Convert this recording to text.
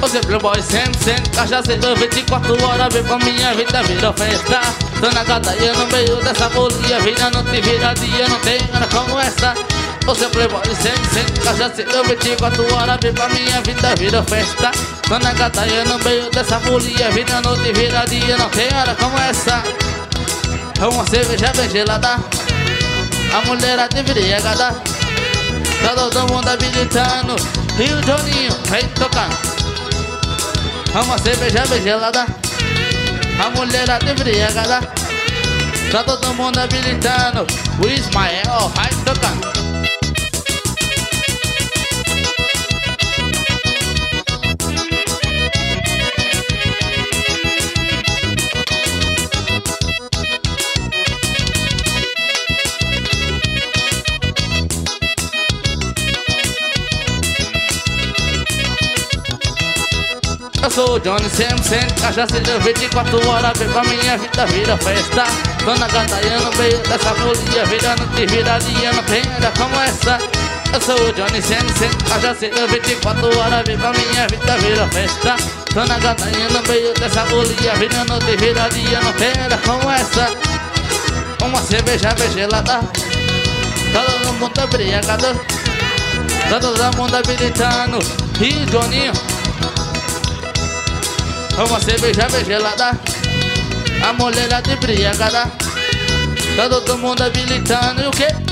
Você playboy sempre, cachaceiro 24 horas, vem pra minha vida, vira festa. Tô na gataia no meio dessa bolinha, vida não te vira dia, não tem nada como essa. Você playboy sempre, cachaceiro 24 horas, vem pra minha vida, vira festa. Tô na gataia no meio dessa bolinha, vida não te vira dia, não tem nada como essa. Uma cerveja bem gelada, a mulherada embriagada, tá todo mundo habilitando, e o Joninho vem tocando. Uma cerveja bem gelada, a mulherada embriagada, tá todo mundo habilitando, o Ismael vai tocando. Eu sou o Johnny sempre, cachaceiro 24 horas, vem pra minha vida, vira festa. Tô na gataia no meio dessa folia, vida não te vira dia, não tem nada como essa. Eu sou o Johnny sempre, cachaceiro 24 horas, vem pra minha vida, vira festa. Tô na gataia no meio dessa folia, vida não te vira dia, não tem nada como essa. Uma cerveja bem gelada, tá todo mundo embriagado, tá todo mundo habilitando, e Joninho. Uma cerveja bem gelada, a mulherada embriagada, tá todo mundo habilitando, e o quê?